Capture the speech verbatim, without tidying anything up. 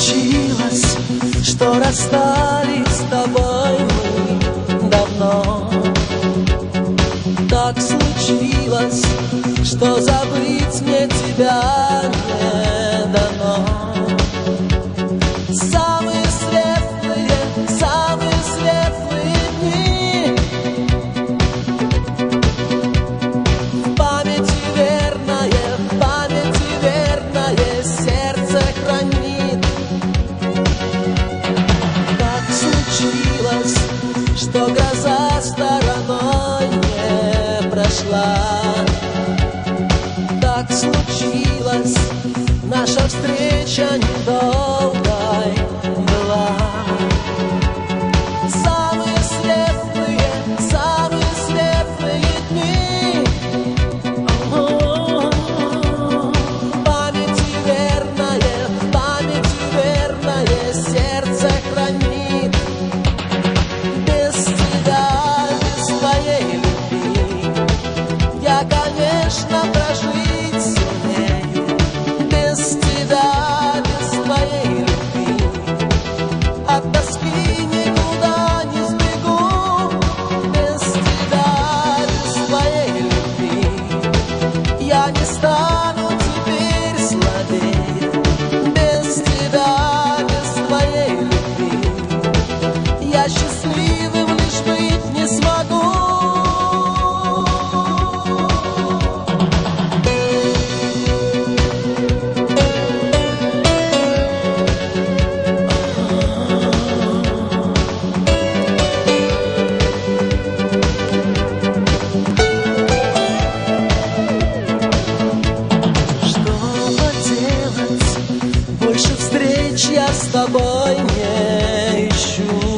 случилось, что расстались с тобой мы давно? Так случилось, что забыть мне тебя не дано. Самые светлые, самые светлые дни в памяти верное, в памяти верное сердце хранит. Так случилось, что гроза стороной не прошла. Так случилось, наша встреча недолгой была. Самые светлые, самые светлые дни в памяти верное, в памяти верное сердце хранит. Без тебя, без твоей любви я, конечно, прожить сумею. Без тебя, без твоей любви от тоски никуда не сбегу. Без тебя, без твоей любви я не стану теперь слабее. Без тебя, без твоей любви я счастливым лишь быть не смогу. Больше встреч я с тобой не ищу.